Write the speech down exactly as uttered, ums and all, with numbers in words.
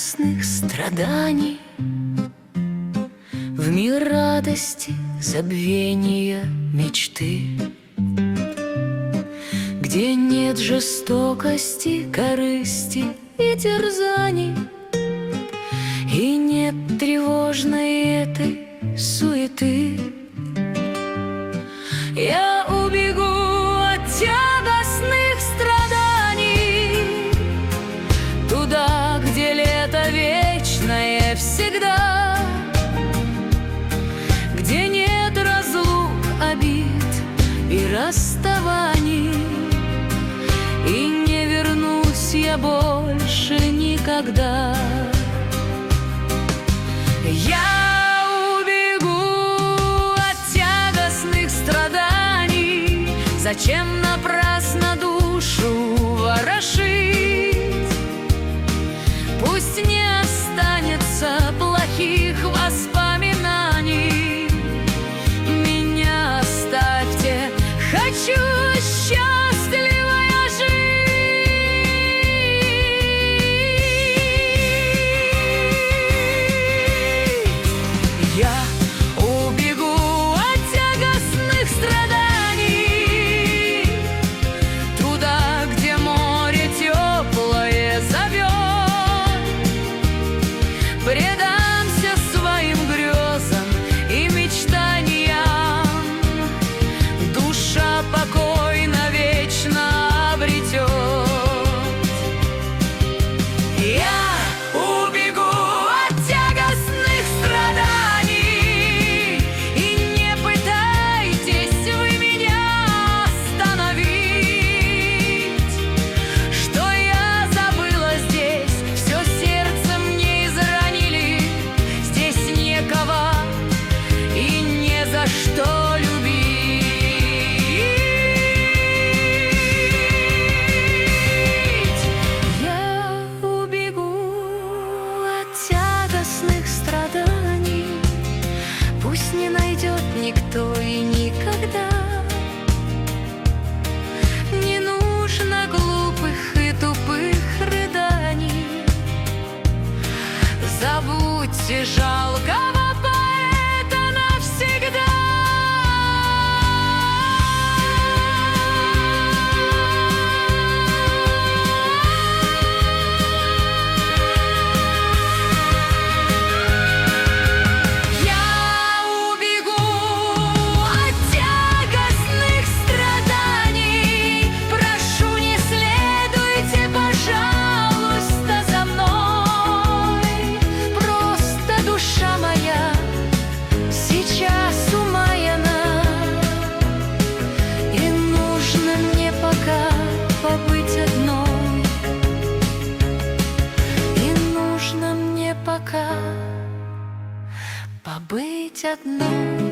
тягостных страданий, в мир радости, забвения, мечты, где нет жестокости, корысти и терзаний, и нет тревожной этой суеты. Я убегу от тягостных страданий туда, где лето вечное всегда, где нет разлук, обид и расставаний, и не вернусь я больше никогда. Я убегу от тягостных страданий. Зачем напрасно душу ворошить? Пусть не останется плохих воспоминаний. Меня оставьте, хочу счастливая жить. Я убегу от тягостных страданий туда, где море теплое зовет. Предамся своим грезам и мечтаниям, душа покой навечно обретет. Я убегу от тягостных страданий, и не пытайтесь вы меня остановить. Что я забыла здесь, все сердце мне изранили. Здесь некого и не за что любить. Я убегу от тягостных страданий. Пусть не найдет никто и никогда. Не нужно глупых и тупых рыданий. Забудьте жалкого поэта навсегда. Я убегу от тягостных страданий. Прошу, не следуйте, пожалуйста, за мной. Просто душа моя сейчас умаяна, и нужно мне пока побыть одной. И нужно мне пока побыть одной.